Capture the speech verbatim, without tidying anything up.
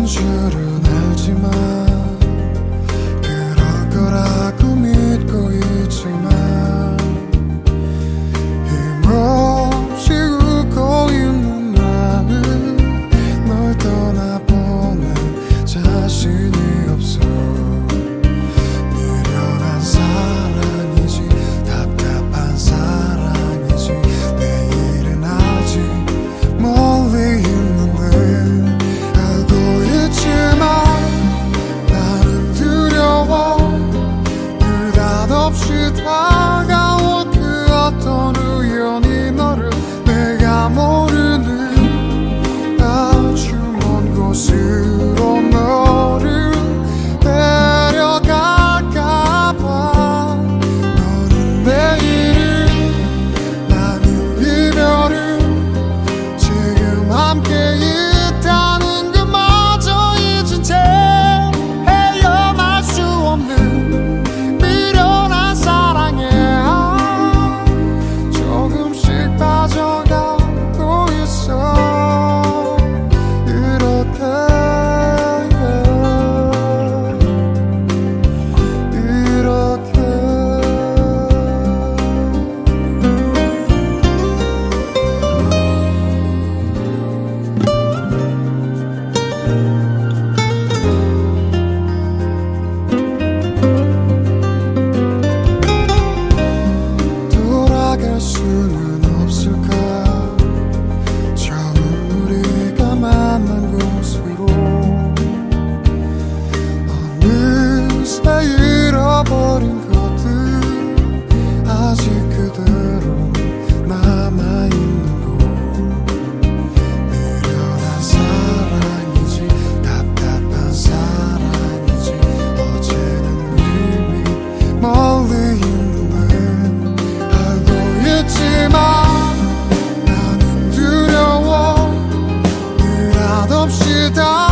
줄은 알지만 그럴 거라고 믿고 있지만 힘없이 웃고 있는 나는 널 떠나보낸 자신이 없어. 미련한 사랑이지 답답한 사랑이지 내일은 아직 멀리 있는데 알고 있지만 나는 두려워. 느닷없이 다가올 그 어떤 우연히 너를 내가 모르는 아주 먼 곳으로 너를 데려갈까봐. 너는 내일을 나는 이별을 지금 함께 있다는 그마저 잊은 채 헤어날 수 없는 미련한 사랑에 조금씩 빠져가고 있어. 이렇게 이렇게 돌아갈 수는 없을까? 처음 우리가 만난 곳으로 어느새 잃어버린 것들 아직 그대로 남아있는 곳. 미련한 사랑이지 답답한 사랑이지 어제는 이미 멀리 있는데 알고 있지만 나는 두려워. 느닷없이 다